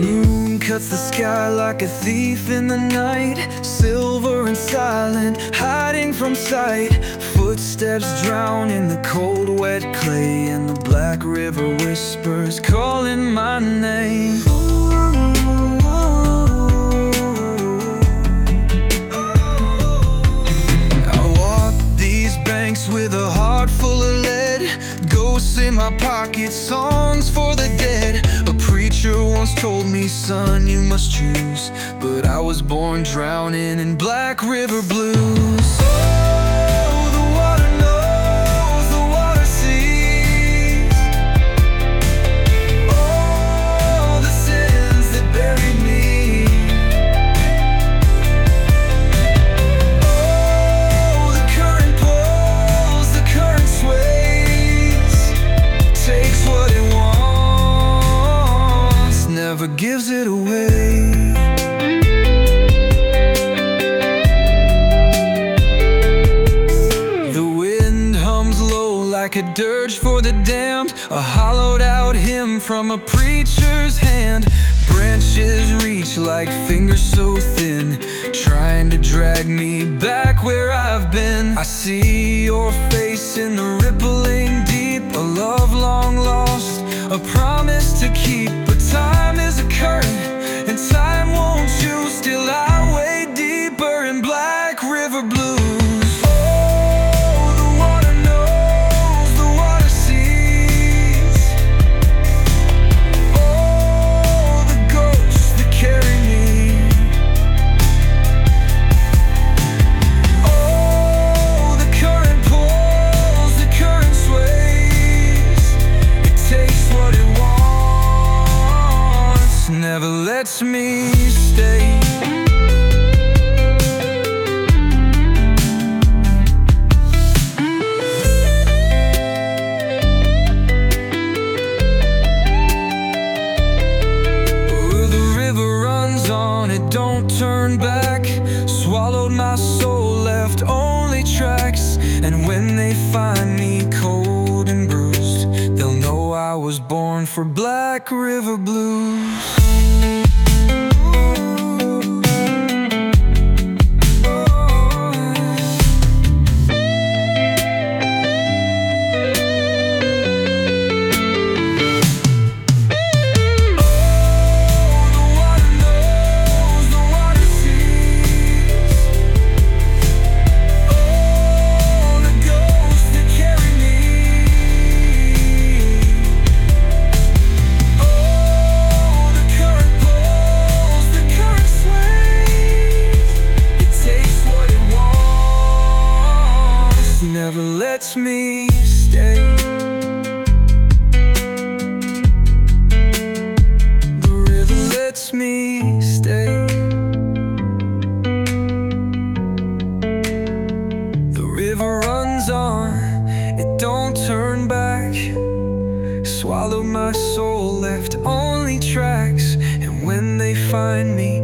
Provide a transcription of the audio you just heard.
moon cuts the sky like a thief in the night, silver and silent, hiding from sight. Footsteps drown in the cold wet clay, and the black river whispers calling my name. I walk these banks with a heart full of lead, ghosts in my pocket, songs for the dead. A preacher once told me, son, you must choose, but I was born drowning in black river blues. Oh, the water knows, the water sees all the sins that buried me. Oh, the current pulls, the current sways, takes what it wants, never gives it away. The wind hums low like a dirge for the damned, a hollowed out hymn from a preacher's hand. Branches reach like fingers so thin, trying to drag me back where I've been. I see your face in the rippling deep, a love long lost, a promise to keep. But time is a curtain, and time won't choose. Still I wade deeper in black river blues. Oh, the water knows, the water sees all the ghosts that carry me. Oh, the current pulls, the current sways, it takes what it wants, never lets me stay. The river runs on, it don't turn back, swallowed my soul, left only tracks. And when they find me cold and bruised, they'll know I was born for black river blues. Never lets me stay. The river lets me stay. The river runs on, it don't turn back, swallowed my soul, left only tracks. And when they find me